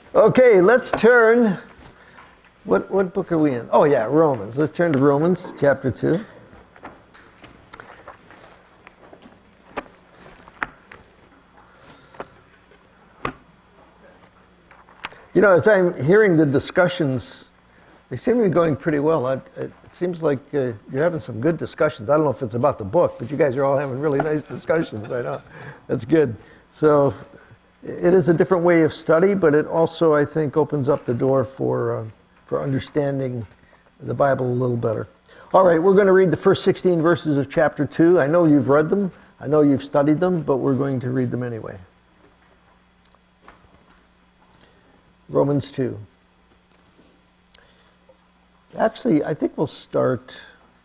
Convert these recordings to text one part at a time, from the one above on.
Okay, let's turn. What book are we in? Oh yeah, Romans. Let's turn to Romans chapter 2. You know, as I'm hearing the discussions, they seem to be going pretty well. It seems like you're having some good discussions. I don't know if it's about the book, but you guys are all having really nice discussions. I know. That's good. So it is a different way of study, but it also, I think, opens up the door for understanding the Bible a little better. All right, we're going to read the first 16 verses of chapter 2. I know you've read them. I know you've studied them, but we're going to read them anyway. Romans 2. Actually, I think we'll start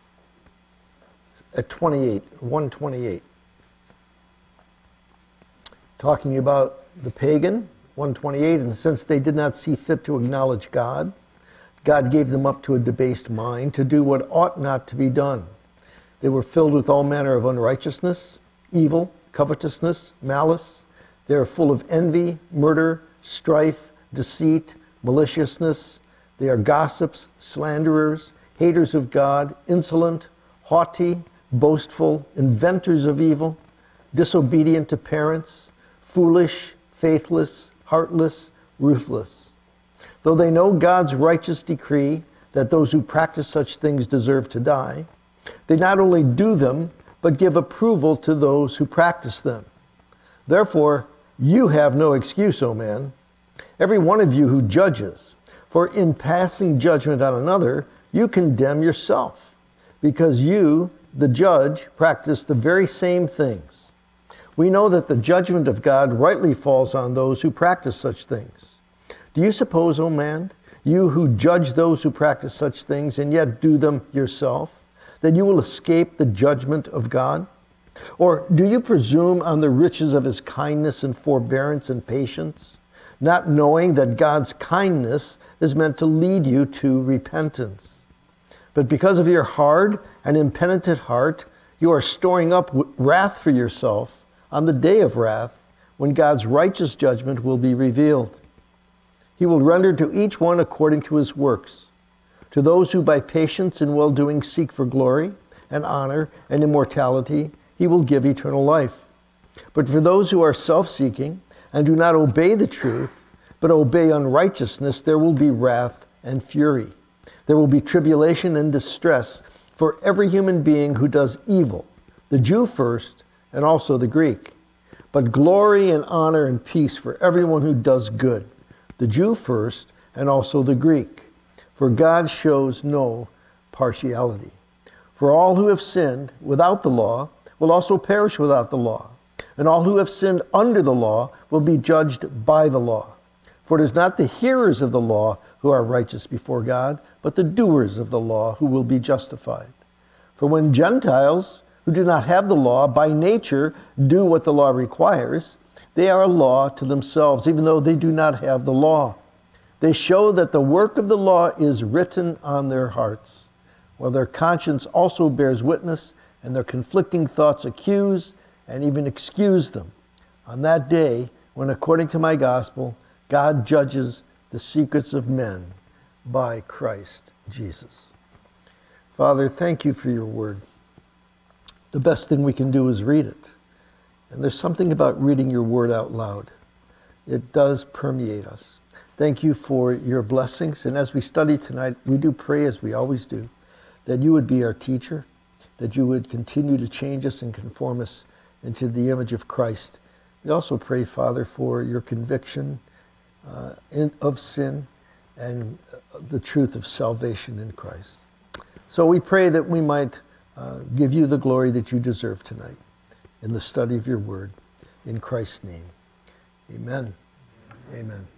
at 128. Talking about the pagan, 128, and since they did not see fit to acknowledge God, God gave them up to a debased mind to do what ought not to be done. They were filled with all manner of unrighteousness, evil, covetousness, malice. They are full of envy, murder, strife, deceit, maliciousness. They are gossips, slanderers, haters of God, insolent, haughty, boastful, inventors of evil, disobedient to parents, foolish, faithless, heartless, ruthless. Though they know God's righteous decree that those who practice such things deserve to die, they not only do them, but give approval to those who practice them. Therefore, you have no excuse, O man, every one of you who judges, for in passing judgment on another, you condemn yourself, because you, the judge, practice the very same things. We know that the judgment of God rightly falls on those who practice such things. Do you suppose, O man, you who judge those who practice such things and yet do them yourself, that you will escape the judgment of God? Or do you presume on the riches of his kindness and forbearance and patience, not knowing that God's kindness is meant to lead you to repentance? But because of your hard and impenitent heart, you are storing up wrath for yourself on the day of wrath, when God's righteous judgment will be revealed. He will render to each one according to his works. To those who by patience and well-doing seek for glory and honor and immortality, he will give eternal life. But for those who are self-seeking and do not obey the truth, but obey unrighteousness, there will be wrath and fury. There will be tribulation and distress for every human being who does evil, the Jew first, and also the Greek. But glory and honor and peace for everyone who does good, the Jew first, and also the Greek. For God shows no partiality. For all who have sinned without the law will also perish without the law, and all who have sinned under the law will be judged by the law. For it is not the hearers of the law who are righteous before God, but the doers of the law who will be justified. For when Gentiles, who do not have the law, by nature do what the law requires, they are a law to themselves, even though they do not have the law. They show that the work of the law is written on their hearts, while their conscience also bears witness, and their conflicting thoughts accuse and even excuse them. On that day, when according to my gospel, God judges the secrets of men by Christ Jesus. Father, thank you for your word. The best thing we can do is read it. And there's something about reading your word out loud. It does permeate us. Thank you for your blessings. And as we study tonight, we do pray, as we always do, that you would be our teacher, that you would continue to change us and conform us into the image of Christ. We also pray, Father, for your conviction of sin and the truth of salvation in Christ. So we pray that we might give you the glory that you deserve tonight in the study of your word. In Christ's name, amen. Amen.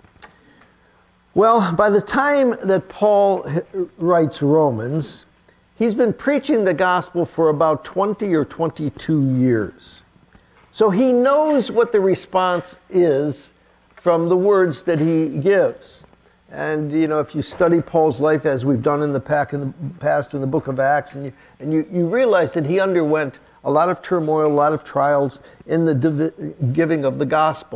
Well, by the time that Paul writes Romans, he's been preaching the gospel for about 20 or 22 years. So he knows what the response is from the words that he gives. And, you know, if you study Paul's life, as we've done in the past in the book of Acts, and you realize that he underwent a lot of turmoil, a lot of trials in the giving of the gospel.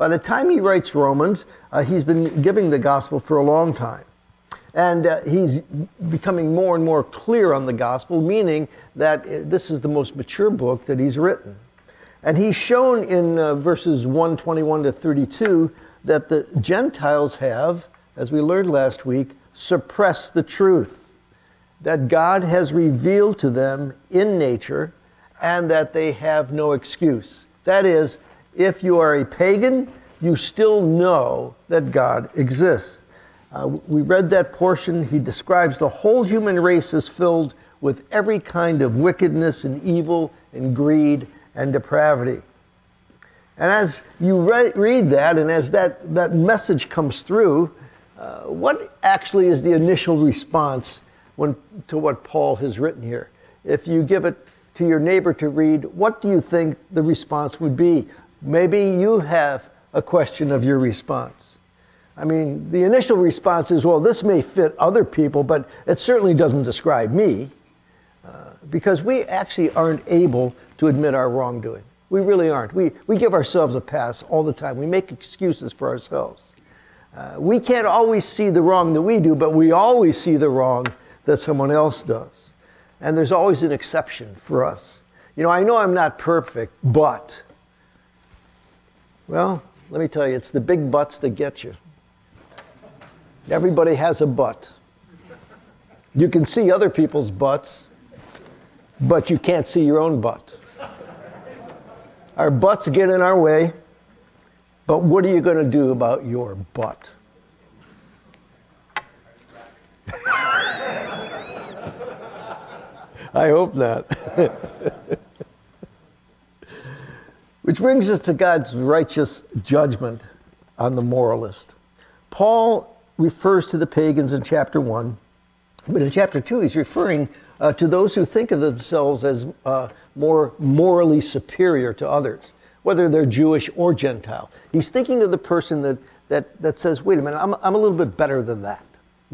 By the time he writes Romans, he's been giving the gospel for a long time. And he's becoming more and more clear on the gospel, meaning that this is the most mature book that he's written. And he's shown in verses 121 to 32 that the Gentiles have, as we learned last week, suppressed the truth, that God has revealed to them in nature, and that they have no excuse. That is, if you are a pagan, you still know that God exists. We read that portion. He describes the whole human race as filled with every kind of wickedness and evil and greed and depravity. And as you read that, and as that message comes through, what actually is the initial response to what Paul has written here? If you give it to your neighbor to read, what do you think the response would be? Maybe you have a question of your response. I mean, the initial response is, well, this may fit other people, but it certainly doesn't describe me, because we actually aren't able to admit our wrongdoing. We really aren't. We give ourselves a pass all the time. We make excuses for ourselves. We can't always see the wrong that we do, but we always see the wrong that someone else does. And there's always an exception for us. You know I'm not perfect, but, well, let me tell you, it's the big buts that get you. Everybody has a butt. You can see other people's butts, but you can't see your own butt. Our butts get in our way, but what are you going to do about your butt? I hope not. Which brings us to God's righteous judgment on the moralist. Paul refers to the pagans in chapter 1, but in chapter 2 he's referring to those who think of themselves as more morally superior to others, whether they're Jewish or Gentile. He's thinking of the person that says, wait a minute, I'm a little bit better than that.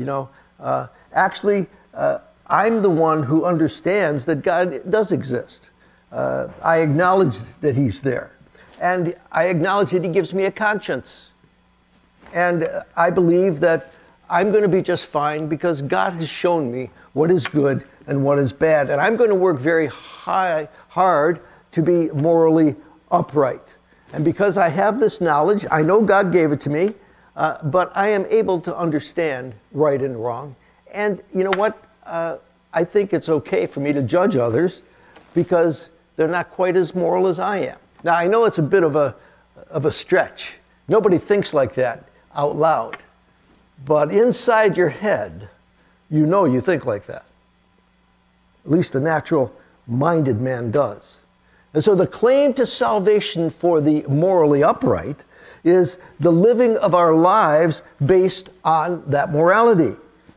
I'm the one who understands that God does exist. I acknowledge that he's there. And I acknowledge that he gives me a conscience. And I believe that I'm going to be just fine because God has shown me what is good and what is bad. And I'm going to work very hard to be morally upright. And because I have this knowledge, I know God gave it to me, but I am able to understand right and wrong. And you know what? I think it's okay for me to judge others because they're not quite as moral as I am. Now, I know it's a bit of a stretch. Nobody thinks like that out loud. But inside your head, you think like that. At least the natural-minded man does. And so the claim to salvation for the morally upright is the living of our lives based on that morality.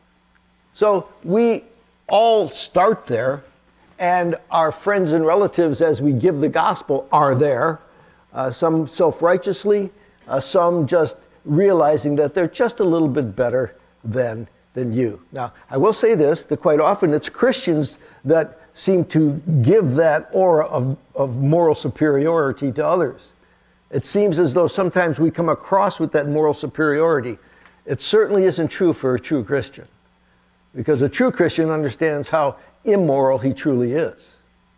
So we all start there, and our friends and relatives, as we give the gospel, are there. Some self-righteously, some just realizing that they're just a little bit better than you. Now, I will say this, that quite often it's Christians that seem to give that aura of moral superiority to others. It seems as though sometimes we come across with that moral superiority. It certainly isn't true for a true Christian, because a true Christian understands how immoral he truly is.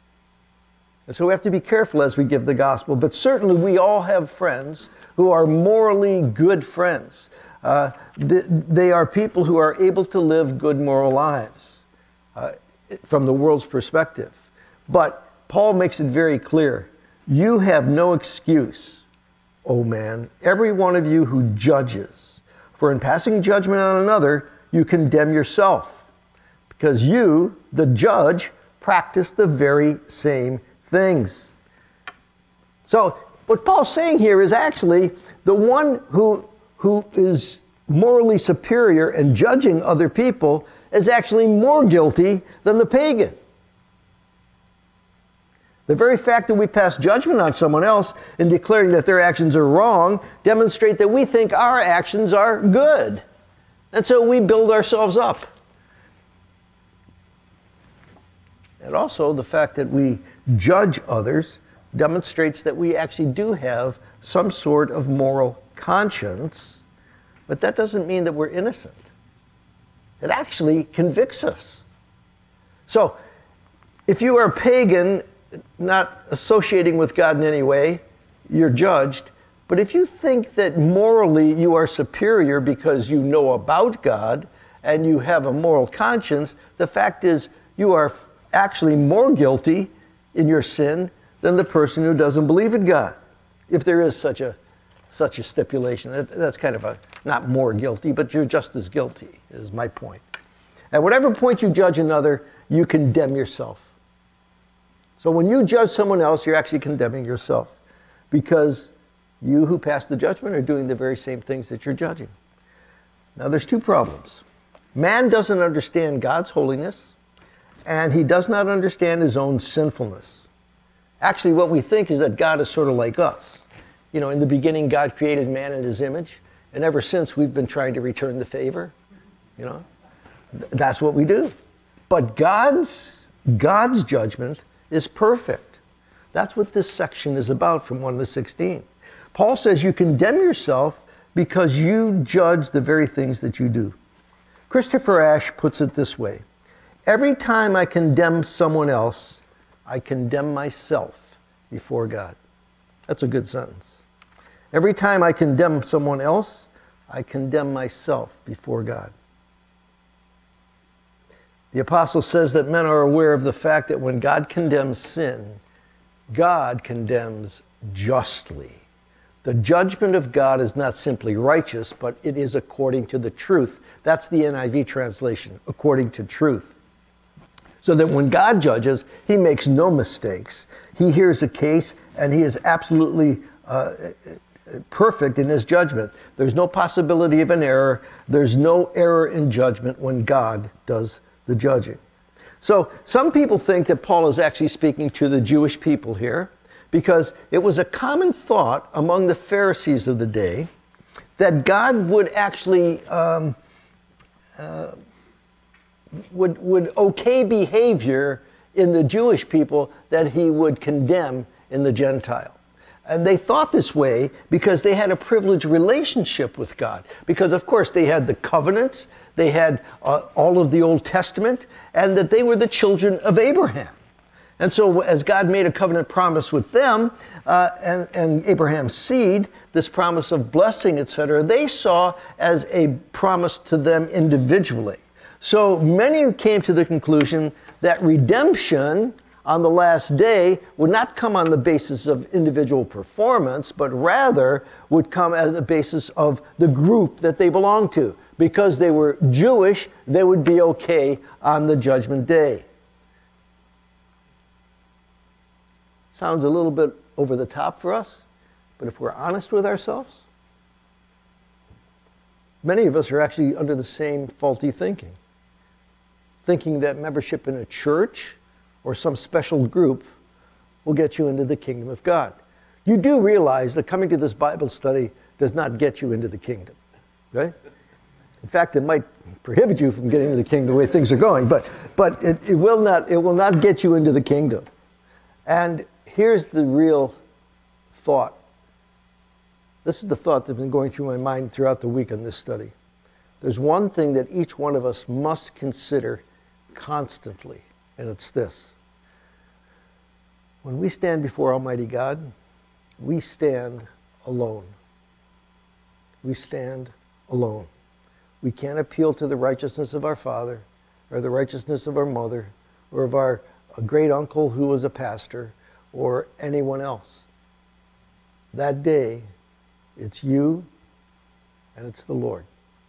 And so we have to be careful as we give the gospel, but certainly we all have friends who are morally good friends. They are people who are able to live good moral lives from the world's perspective. But Paul makes it very clear, you have no excuse, O man, every one of you who judges. For in passing judgment on another, you condemn yourself, because you, the judge, practice the very same things. So what Paul's saying here is actually the one who is morally superior and judging other people is actually more guilty than the pagan. The very fact that we pass judgment on someone else in declaring that their actions are wrong demonstrate that we think our actions are good. And so we build ourselves up. And also the fact that we judge others demonstrates that we actually do have some sort of moral conscience, but that doesn't mean that we're innocent. It actually convicts us. So, if you are a pagan, not associating with God in any way, you're judged. But if you think that morally you are superior because you know about God and you have a moral conscience, the fact is you are actually more guilty in your sin than the person who doesn't believe in God. If there is such a stipulation, that's kind of not more guilty, but you're just as guilty, is my point. At whatever point you judge another, you condemn yourself. So when you judge someone else, you're actually condemning yourself, because you who pass the judgment are doing the very same things that you're judging. Now there's two problems. Man doesn't understand God's holiness, and he does not understand his own sinfulness. Actually, what we think is that God is sort of like us. You know, in the beginning, God created man in his image, and ever since we've been trying to return the favor. You know, that's what we do. But God's judgment is perfect. That's what this section is about, from 1 to 16. Paul says you condemn yourself because you judge the very things that you do. Christopher Ash puts it this way: every time I condemn someone else, I condemn myself before God. That's a good sentence. Every time I condemn someone else, I condemn myself before God. The apostle says that men are aware of the fact that when God condemns sin, God condemns justly. The judgment of God is not simply righteous, but it is according to the truth. That's the NIV translation, according to truth. So that when God judges, he makes no mistakes. He hears a case and he is absolutely perfect in his judgment. There's no possibility of an error. There's no error in judgment when God does the judging. So some people think that Paul is actually speaking to the Jewish people here, because it was a common thought among the Pharisees of the day that God would actually would okay behavior in the Jewish people that he would condemn in the Gentile. And they thought this way because they had a privileged relationship with God. Because, of course, they had the covenants, they had all of the Old Testament, and that they were the children of Abraham. And so as God made a covenant promise with them and Abraham's seed, this promise of blessing, etc., they saw as a promise to them individually. So many came to the conclusion that redemption on the last day would not come on the basis of individual performance, but rather would come as a basis of the group that they belonged to. Because they were Jewish, they would be okay on the judgment day. Sounds a little bit over the top for us, but if we're honest with ourselves, many of us are actually under the same faulty thinking. Thinking that membership in a church or some special group will get you into the kingdom of God. You do realize that coming to this Bible study does not get you into the kingdom, right? In fact, it might prohibit you from getting into the kingdom the way things are going, but it will not get you into the kingdom. And here's the real thought. This is the thought that's been going through my mind throughout the week on this study. There's one thing that each one of us must consider constantly, and it's this. When we stand before Almighty God, we stand alone. We stand alone. We can't appeal to the righteousness of our father, or the righteousness of our mother, or of our great uncle who was a pastor, or anyone else. That day, it's you and it's the Lord.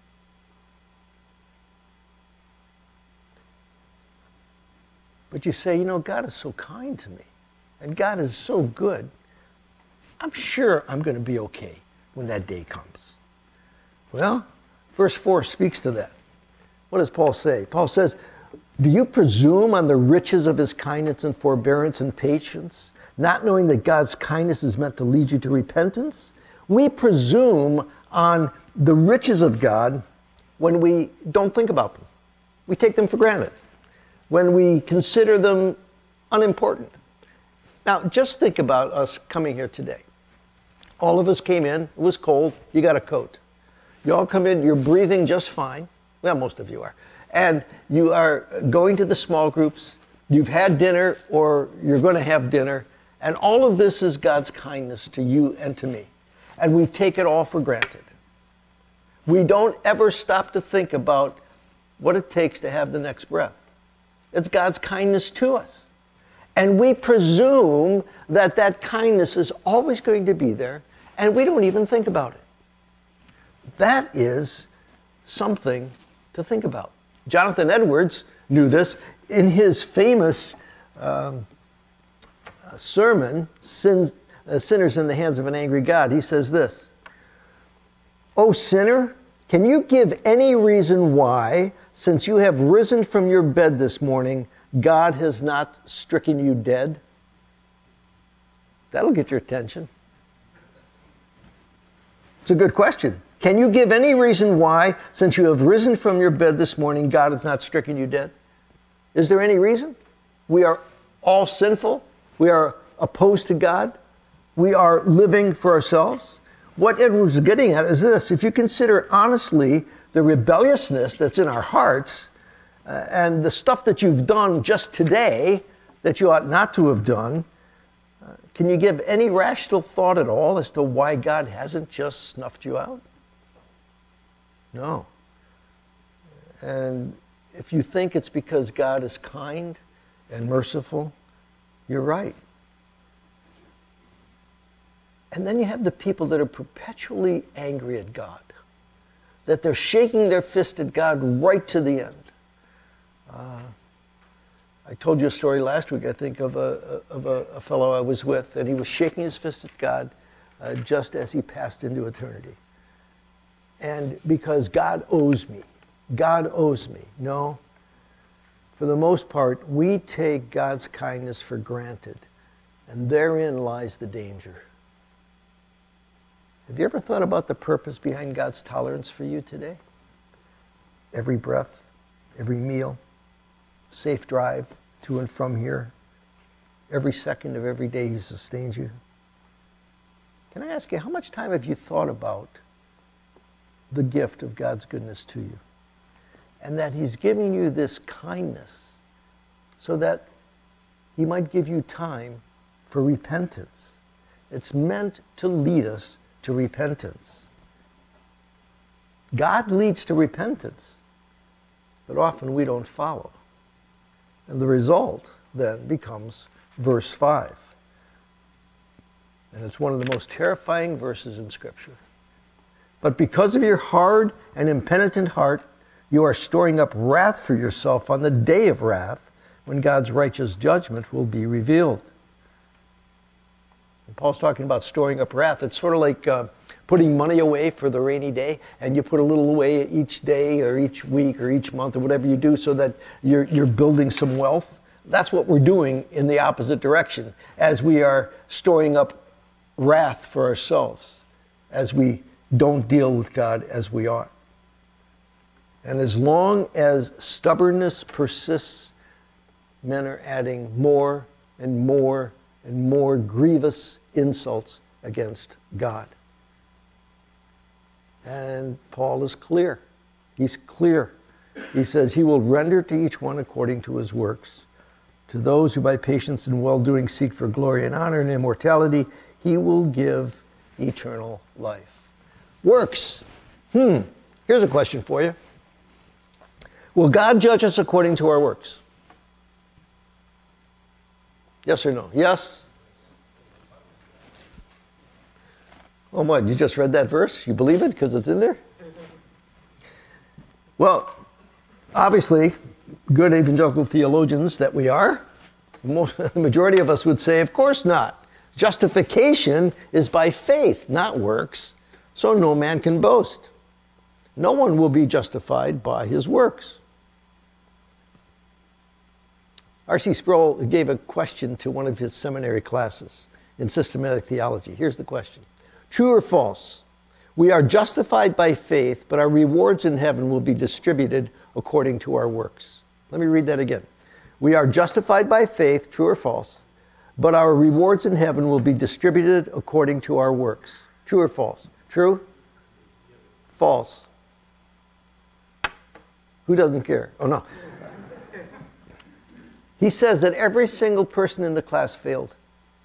But you say, you know, God is so kind to me, and God is so good. I'm sure I'm going to be okay when that day comes. Well, verse 4 speaks to that. What does Paul say? Paul says, do you presume on the riches of his kindness and forbearance and patience, not knowing that God's kindness is meant to lead you to repentance? We presume on the riches of God when we don't think about them. We take them for granted. When we consider them unimportant. Now, just think about us coming here today. All of us came in. It was cold. You got a coat. You all come in. You're breathing just fine. Well, most of you are. And you are going to the small groups. You've had dinner or you're going to have dinner. And all of this is God's kindness to you and to me. And we take it all for granted. We don't ever stop to think about what it takes to have the next breath. It's God's kindness to us. And we presume that that kindness is always going to be there, and we don't even think about it. That is something to think about. Jonathan Edwards knew this in his famous sermon, Sinners in the Hands of an Angry God. He says this, "O sinner, can you give any reason why, since you have risen from your bed this morning, God has not stricken you dead?" That'll get your attention. It's a good question. Can you give any reason why, since you have risen from your bed this morning, God has not stricken you dead? Is there any reason? We are all sinful. We are opposed to God. We are living for ourselves. What Edwards is getting at is this. If you consider honestly the rebelliousness that's in our hearts and the stuff that you've done just today that you ought not to have done, can you give any rational thought at all as to why God hasn't just snuffed you out? No. And if you think it's because God is kind and merciful, you're right. And then you have the people that are perpetually angry at God, that they're shaking their fist at God right to the end. I told you a story last week, I think, of a fellow I was with, and he was shaking his fist at God just as he passed into eternity. And because God owes me. God owes me. No. For the most part, we take God's kindness for granted, and therein lies the danger. Have you ever thought about the purpose behind God's tolerance for you today? Every breath, every meal, safe drive to and from here, every second of every day He sustains you. Can I ask you, how much time have you thought about the gift of God's goodness to you? And that He's giving you this kindness so that He might give you time for repentance. It's meant to lead us to repentance. God leads to repentance, but often we don't follow. And the result then becomes verse 5. And it's one of the most terrifying verses in Scripture. But because of your hard and impenitent heart, you are storing up wrath for yourself on the day of wrath, when God's righteous judgment will be revealed. And Paul's talking about storing up wrath. It's sort of like putting money away for the rainy day, and you put a little away each day or each week or each month or whatever you do so that you're building some wealth. That's what we're doing in the opposite direction as we are storing up wrath for ourselves, as we don't deal with God as we ought. And as long as stubbornness persists, men are adding more and more and more grievous insults against God. And Paul is clear. He's clear. He says He will render to each one according to his works. To those who by patience and well-doing seek for glory and honor and immortality, He will give eternal life. Works. Here's a question for you. Will God judge us according to our works? Yes or no? Yes? Oh, what? You just read that verse? You believe it because it's in there? Well, obviously, good evangelical theologians that we are, the majority of us would say, of course not. Justification is by faith, not works, so no man can boast. No one will be justified by his works. R.C. Sproul gave a question to one of his seminary classes in systematic theology. Here's the question. True or false? We are justified by faith, but our rewards in heaven will be distributed according to our works. Let me read that again. We are justified by faith, true or false, but our rewards in heaven will be distributed according to our works. True or false? True? False. Who doesn't care? Oh, no. He says that every single person in the class failed.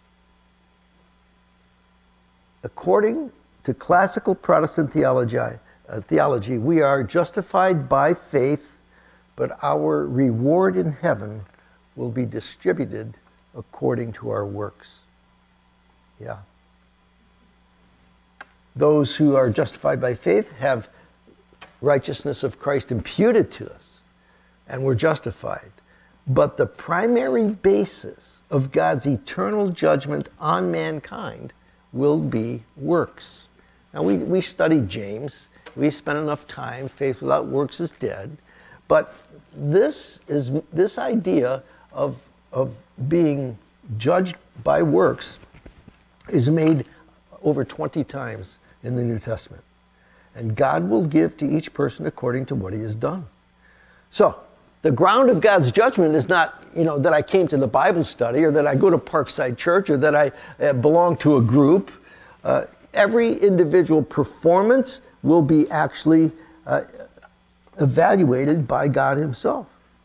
According to classical Protestant theology, we are justified by faith, but our reward in heaven will be distributed according to our works. Yeah. Those who are justified by faith have righteousness of Christ imputed to us, and we're justified. But the primary basis of God's eternal judgment on mankind will be works. Now, we studied James. We spent enough time. Faith without works is dead. But this idea of being judged by works is made over 20 times in the New Testament. And God will give to each person according to what he has done. So, the ground of God's judgment is not, that I came to the Bible study or that I go to Parkside Church or that I belong to a group. Every individual performance will be actually evaluated by God himself.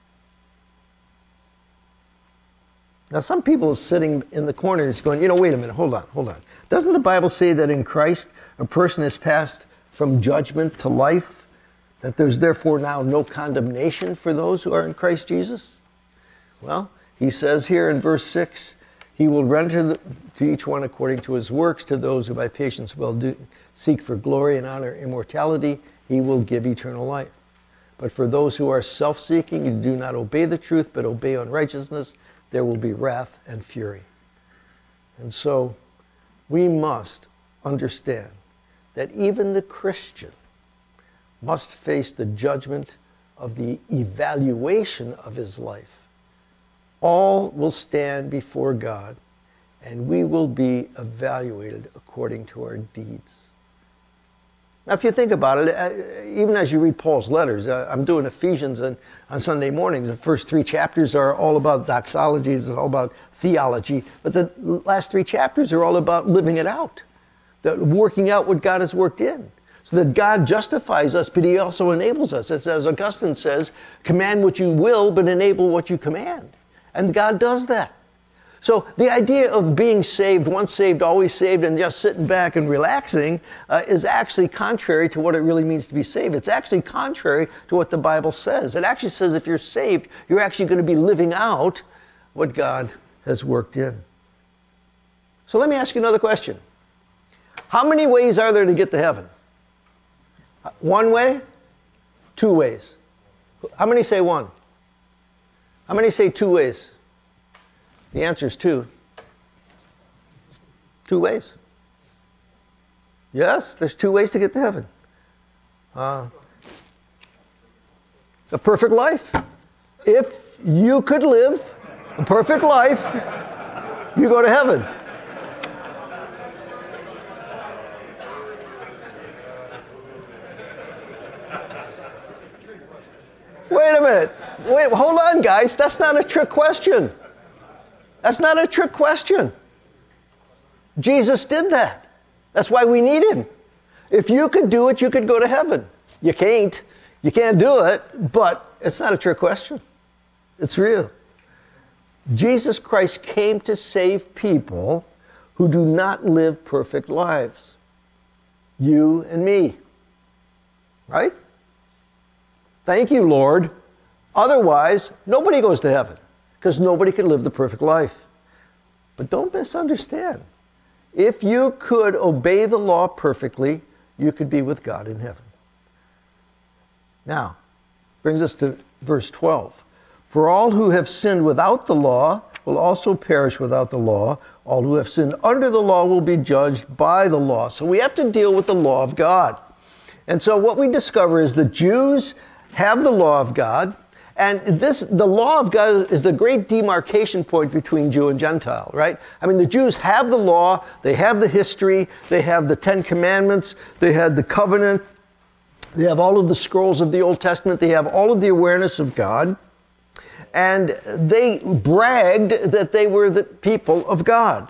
Now, some people are sitting in the corner and going, wait a minute, hold on. Doesn't the Bible say that in Christ a person is passed from judgment to life? That there's therefore now no condemnation for those who are in Christ Jesus? Well, he says here in verse 6, he will render to each one according to his works, to those who by patience will seek for glory and honor, immortality, he will give eternal life. But for those who are self-seeking and do not obey the truth, but obey unrighteousness, there will be wrath and fury. And so we must understand that even the Christian must face the judgment of the evaluation of his life. All will stand before God, and we will be evaluated according to our deeds. Now, if you think about it, even as you read Paul's letters, I'm doing Ephesians on Sunday mornings. The first 3 chapters are all about doxology, it's all about theology, but the last 3 chapters are all about living it out, working out what God has worked in. So that God justifies us, but he also enables us. It's, as Augustine says, command what you will, but enable what you command. And God does that. So the idea of being saved, once saved, always saved, and just sitting back and relaxing is actually contrary to what it really means to be saved. It's actually contrary to what the Bible says. It actually says if you're saved, you're actually going to be living out what God has worked in. So let me ask you another question. How many ways are there to get to heaven? 1 way? 2 ways? How many say 1? How many say 2 ways? The answer is 2. 2 ways. Yes, there's 2 ways to get to heaven. A perfect life. If you could live a perfect life, you go to heaven. Wait a minute. Wait, hold on, guys. That's not a trick question. That's not a trick question. Jesus did that. That's why we need him. If you could do it, you could go to heaven. You can't. You can't do it, but it's not a trick question. It's real. Jesus Christ came to save people who do not live perfect lives. You and me. Right? Thank you, Lord. Otherwise, nobody goes to heaven because nobody can live the perfect life. But don't misunderstand. If you could obey the law perfectly, you could be with God in heaven. Now, brings us to verse 12. For all who have sinned without the law will also perish without the law. All who have sinned under the law will be judged by the law. So we have to deal with the law of God. And so what we discover is the Jews have the law of God, and the law of God is the great demarcation point between Jew and Gentile, right? I mean, the Jews have the law, they have the history, they have the 10 Commandments, they had the covenant, they have all of the scrolls of the Old Testament, they have all of the awareness of God, and they bragged that they were the people of God.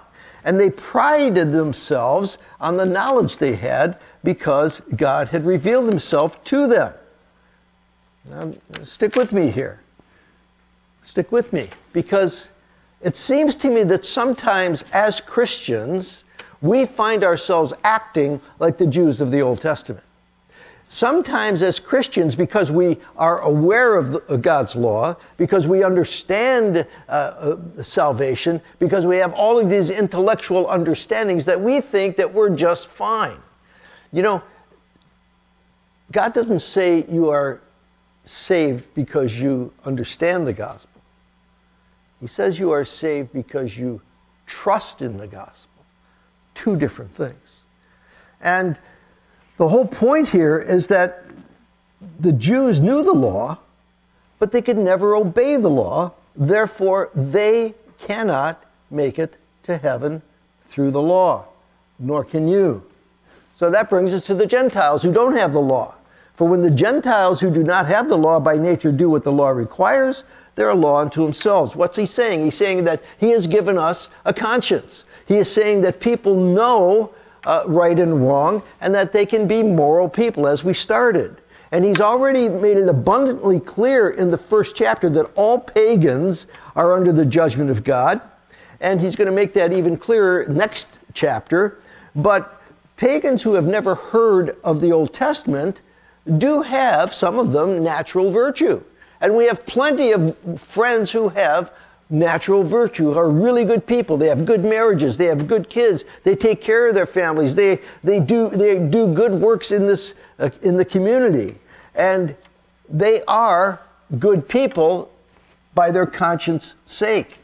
And they prided themselves on the knowledge they had because God had revealed himself to them. Now, stick with me here. Stick with me, because it seems to me that sometimes as Christians, we find ourselves acting like the Jews of the Old Testament. Sometimes as Christians, because we are aware of God's law, because we understand salvation, because we have all of these intellectual understandings, that we think that we're just fine. You know, God doesn't say you are saved because you understand the gospel. He says you are saved because you trust in the gospel. Two different things. And the whole point here is that the Jews knew the law, but they could never obey the law. Therefore, they cannot make it to heaven through the law, nor can you. So that brings us to the Gentiles who don't have the law. For when the Gentiles who do not have the law by nature do what the law requires, they're a law unto themselves. What's he saying? He's saying that he has given us a conscience. He is saying that people know right and wrong, and that they can be moral people, as we started. And he's already made it abundantly clear in the first chapter that all pagans are under the judgment of God. And he's going to make that even clearer next chapter. But pagans who have never heard of the Old Testament do have, some of them, natural virtue. And we have plenty of friends who have natural virtue, who are really good people. They have good marriages. They have good kids. They take care of their families. They do good works in the community. And they are good people by their conscience sake.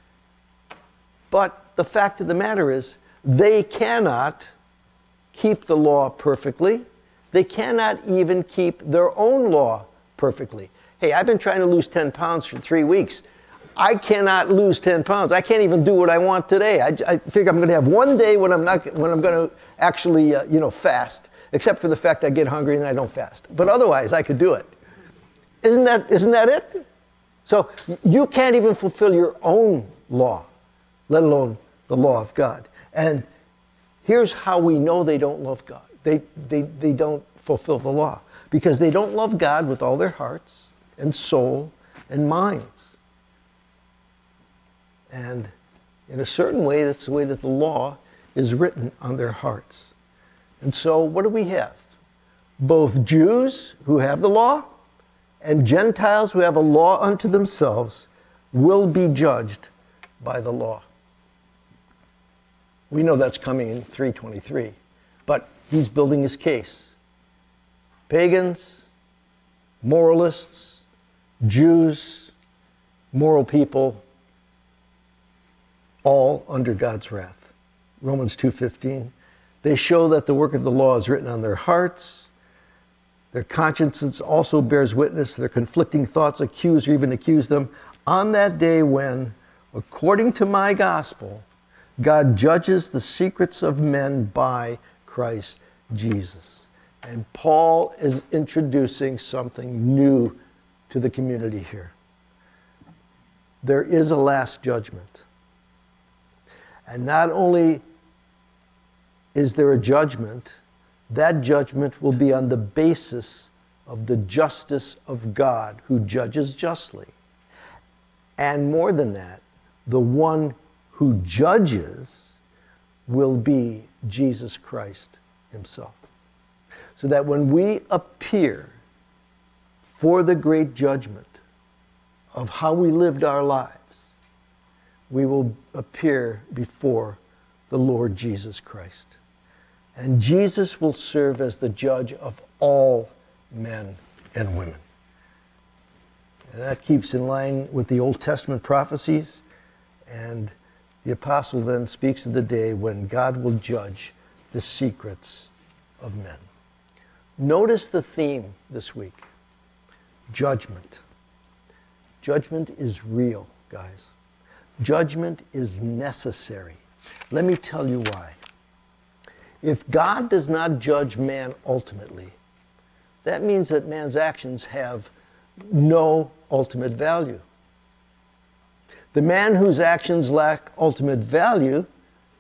But the fact of the matter is, they cannot keep the law perfectly. They cannot even keep their own law perfectly. Hey, I've been trying to lose 10 pounds for 3 weeks. I cannot lose 10 pounds. I can't even do what I want today. I figure I'm going to have one day when I'm going to actually, fast, except for the fact I get hungry and I don't fast. But otherwise, I could do it. Isn't that it? So you can't even fulfill your own law, let alone the law of God. And here's how we know they don't love God. They don't fulfill the law, because they don't love God with all their hearts and soul and minds. And in a certain way, that's the way that the law is written on their hearts. And so what do we have? Both Jews who have the law and Gentiles who have a law unto themselves will be judged by the law. We know that's coming in 3:23, but he's building his case. Pagans, moralists, Jews, moral people, all under God's wrath. Romans 2:15. They show that the work of the law is written on their hearts. Their consciences also bears witness. Their conflicting thoughts accuse or even accuse them. On that day when, according to my gospel, God judges the secrets of men by Christ Jesus. And Paul is introducing something new to the community here. There is a last judgment. And not only is there a judgment, that judgment will be on the basis of the justice of God, who judges justly. And more than that, the one who judges will be Jesus Christ himself. So that when we appear for the great judgment of how we lived our lives, we will appear before the Lord Jesus Christ. And Jesus will serve as the judge of all men and women. And that keeps in line with the Old Testament prophecies. And the apostle then speaks of the day when God will judge the secrets of men. Notice the theme this week. Judgment. Judgment is real, guys. Judgment is necessary. Let me tell you why. If God does not judge man ultimately, that means that man's actions have no ultimate value. The man whose actions lack ultimate value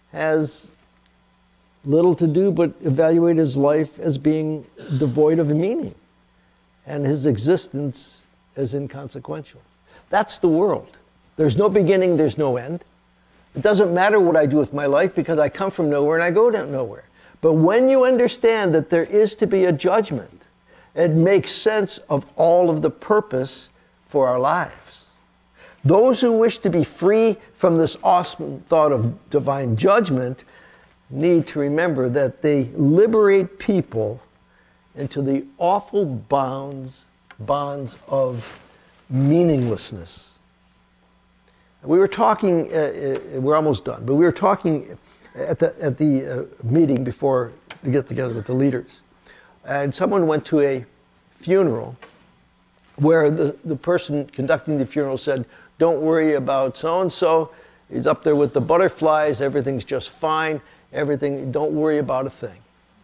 has little to do but evaluate his life as being devoid of meaning and his existence as inconsequential. That's the world. There's no beginning, there's no end. It doesn't matter what I do with my life because I come from nowhere and I go to nowhere. But when you understand that there is to be a judgment, it makes sense of all of the purpose for our lives. Those who wish to be free from this awesome thought of divine judgment need to remember that they liberate people into the awful bonds of meaninglessness. We were talking, we're almost done, but we were talking at the meeting before to get together with the leaders. And someone went to a funeral where the person conducting the funeral said, "Don't worry about so-and-so. He's up there with the butterflies. Everything's just fine. Everything, don't worry about a thing."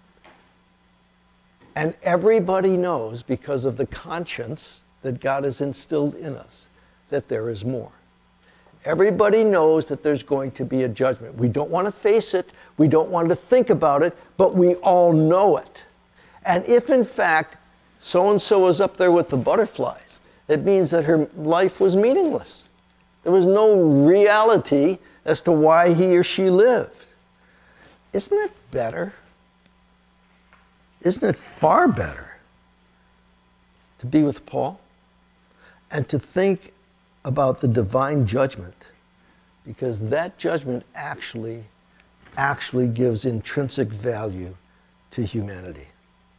And everybody knows, because of the conscience that God has instilled in us, that there is more. Everybody knows that there's going to be a judgment. We don't want to face it. We don't want to think about it, but we all know it. And if, in fact, so-and-so was up there with the butterflies, it means that her life was meaningless. There was no reality as to why he or she lived. Isn't it better? Isn't it far better to be with Paul and to think about the divine judgment? Because that judgment actually gives intrinsic value to humanity.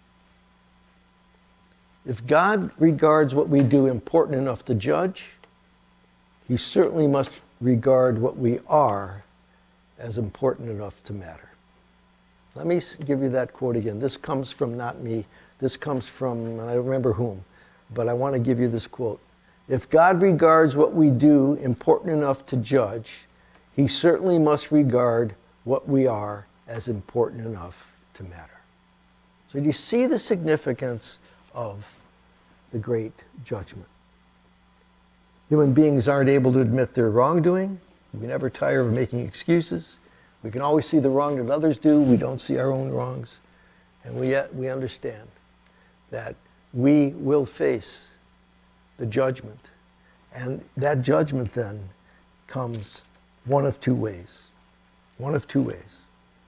If God regards what we do important enough to judge, he certainly must regard what we are as important enough to matter. Let me give you that quote again. This comes from not me. This comes from, I don't remember whom, but I want to give you this quote. If God regards what we do important enough to judge, he certainly must regard what we are as important enough to matter. So do you see the significance of the great judgment? Human beings aren't able to admit their wrongdoing. We never tire of making excuses. We can always see the wrong that others do. We don't see our own wrongs. And yet we understand that we will face the judgment. And that judgment then comes one of two ways. One of two ways.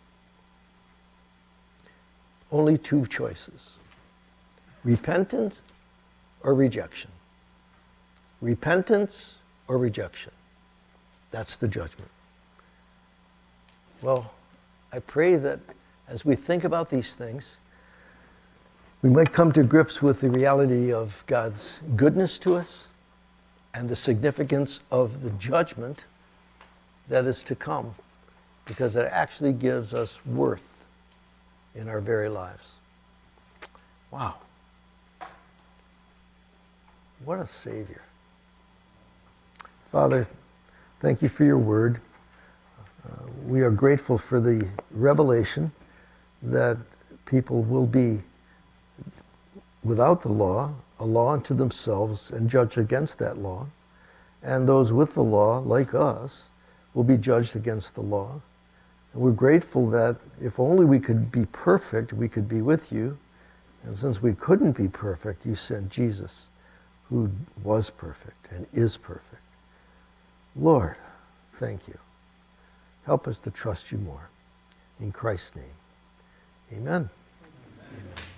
Only two choices. Repentance or rejection. Repentance or rejection. That's the judgment. Well, I pray that as we think about these things, we might come to grips with the reality of God's goodness to us and the significance of the judgment that is to come, because it actually gives us worth in our very lives. Wow. What a Savior. Father, thank you for your word. We are grateful for the revelation that people will be without the law, a law unto themselves, and judged against that law. And those with the law, like us, will be judged against the law. And we're grateful that if only we could be perfect, we could be with you. And since we couldn't be perfect, you sent Jesus, who was perfect and is perfect. Lord, thank you. Help us to trust you more. In Christ's name, amen. Amen.